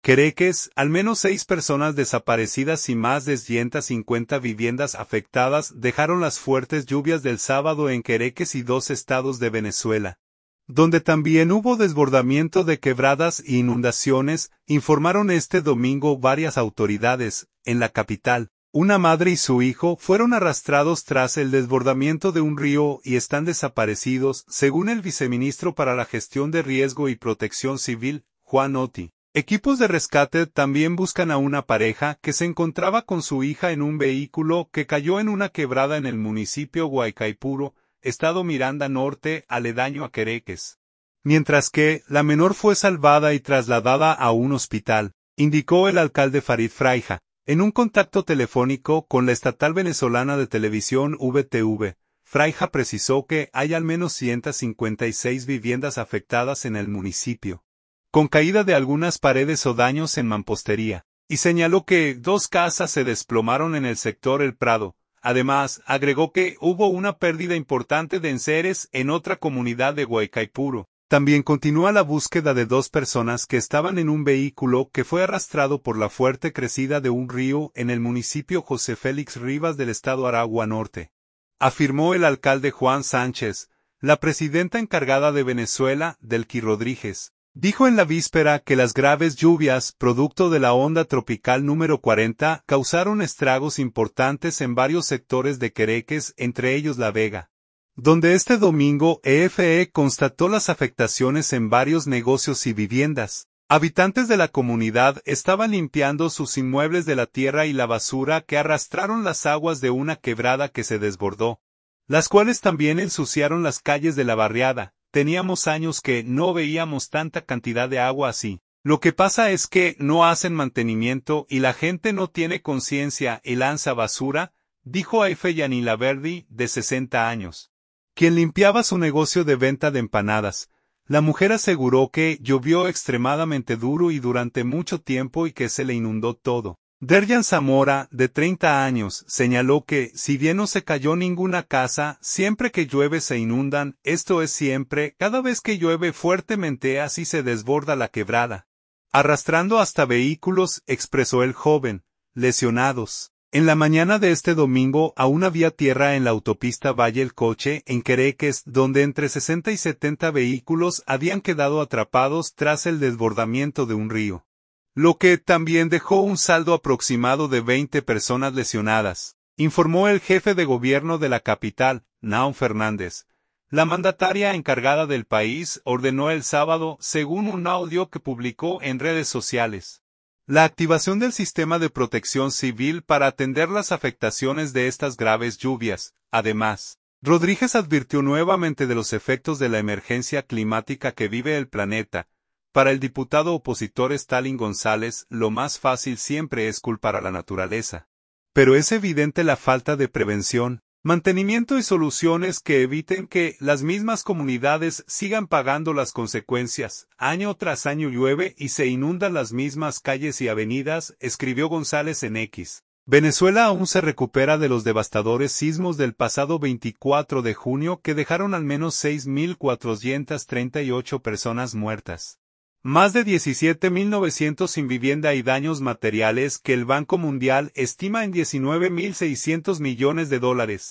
Quereques, al menos 6 personas desaparecidas y más de 150 viviendas afectadas dejaron las fuertes lluvias del sábado en Quereques y 2 estados de Venezuela, donde también hubo desbordamiento de quebradas e inundaciones, informaron este domingo varias autoridades. En la capital, una madre y su hijo fueron arrastrados tras el desbordamiento de un río y están desaparecidos, según el viceministro para la Gestión de Riesgo y Protección Civil, Juan Oti. Equipos de rescate también buscan a una pareja que se encontraba con su hija en un vehículo que cayó en una quebrada en el municipio Guaycaipuro, estado Miranda Norte, aledaño a Quereques. Mientras que, la menor fue salvada y trasladada a un hospital, indicó el alcalde Farid Fraija, en un contacto telefónico con la estatal venezolana de televisión VTV. Fraija precisó que hay al menos 156 viviendas afectadas en el municipio, con caída de algunas paredes o daños en mampostería, y señaló que 2 casas se desplomaron en el sector El Prado. Además, agregó que hubo una pérdida importante de enseres en otra comunidad de Guaycaipuro. También continúa la búsqueda de 2 personas que estaban en un vehículo que fue arrastrado por la fuerte crecida de un río en el municipio José Félix Rivas del estado Aragua Norte, afirmó el alcalde Juan Sánchez. La presidenta encargada de Venezuela, Delqui Rodríguez, dijo en la víspera que las graves lluvias, producto de la onda tropical número 40, causaron estragos importantes en varios sectores de Quereques, entre ellos La Vega, donde este domingo EFE constató las afectaciones en varios negocios y viviendas. Habitantes de la comunidad estaban limpiando sus inmuebles de la tierra y la basura que arrastraron las aguas de una quebrada que se desbordó, las cuales también ensuciaron las calles de la barriada. Teníamos años que no veíamos tanta cantidad de agua así. Lo que pasa es que no hacen mantenimiento y la gente no tiene conciencia y lanza basura, dijo Aife Yanila Verdi, de 60 años, quien limpiaba su negocio de venta de empanadas. La mujer aseguró que llovió extremadamente duro y durante mucho tiempo y que se le inundó todo. Deryan Zamora, de 30 años, señaló que, si bien no se cayó ninguna casa, siempre que llueve se inundan, esto es siempre, cada vez que llueve fuertemente así se desborda la quebrada, arrastrando hasta vehículos, expresó el joven. Lesionados. En la mañana de este domingo aún había tierra en la autopista Valle El Coche, en Quereques, donde entre 60 y 70 vehículos habían quedado atrapados tras el desbordamiento de un río, lo que también dejó un saldo aproximado de 20 personas lesionadas, informó el jefe de gobierno de la capital, Naum Fernández. La mandataria encargada del país ordenó el sábado, según un audio que publicó en redes sociales, la activación del sistema de protección civil para atender las afectaciones de estas graves lluvias. Además, Rodríguez advirtió nuevamente de los efectos de la emergencia climática que vive el planeta. Para el diputado opositor Stalin González, lo más fácil siempre es culpar a la naturaleza. Pero es evidente la falta de prevención, mantenimiento y soluciones que eviten que las mismas comunidades sigan pagando las consecuencias. Año tras año llueve y se inundan las mismas calles y avenidas, escribió González en X. Venezuela aún se recupera de los devastadores sismos del pasado 24 de junio que dejaron al menos 6.438 personas muertas, más de 17.900 sin vivienda y daños materiales que el Banco Mundial estima en $19.600 millones.